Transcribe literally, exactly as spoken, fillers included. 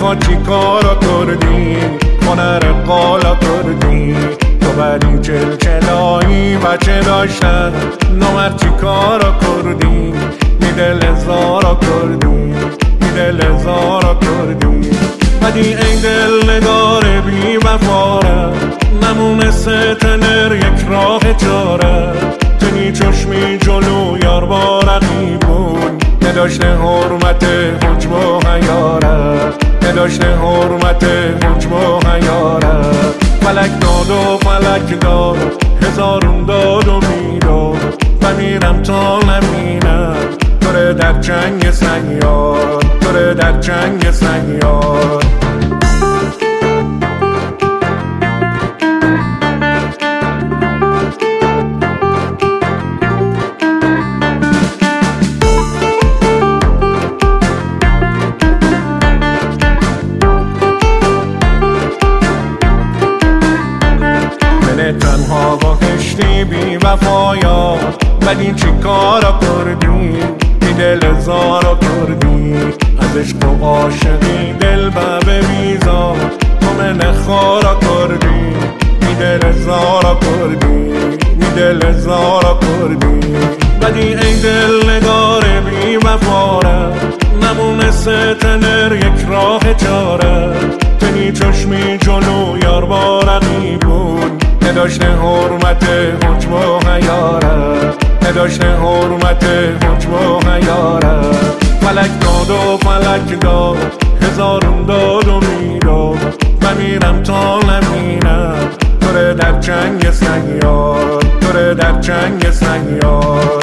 نخواد چی کارا کردی هنر قالا کردی تو بری چل چلایی بچه داشتن نامرد چی کارا کردی می دل زارا کردی می دل زارا کردی بدی ای دل نگار بی وفاره نمونسته تنر یک راه چاره تنی چشمی جلو یار با رقیبون نداشته حرمت حجب و حیاره نداشته حرمت حجب و حیاره فلک داد و فلک داد هزارون داد و میداد و میرم تا نمینم توره در جنگ سیار توره در جنگ سیار تنها با کشتی بی وفایا ولی چی کارا کردی بی دل زارا کردی از عشق و عاشقی دل به بیزار تو من خارا کردی بی دل زارا کردی بی دل زارا کردی ولی ای دل نگار بی وفاره نمونسته تنر یک راه چاره تنی چشمی جلو یار با رقیبون نداشته حرمت حجب و حیاره نداشته حرمت حجب و حیاره فلک داد و فلک داد هزارون داد و میداد و میرم تا نمینم توره در جنگ سیار توره در جنگ سیار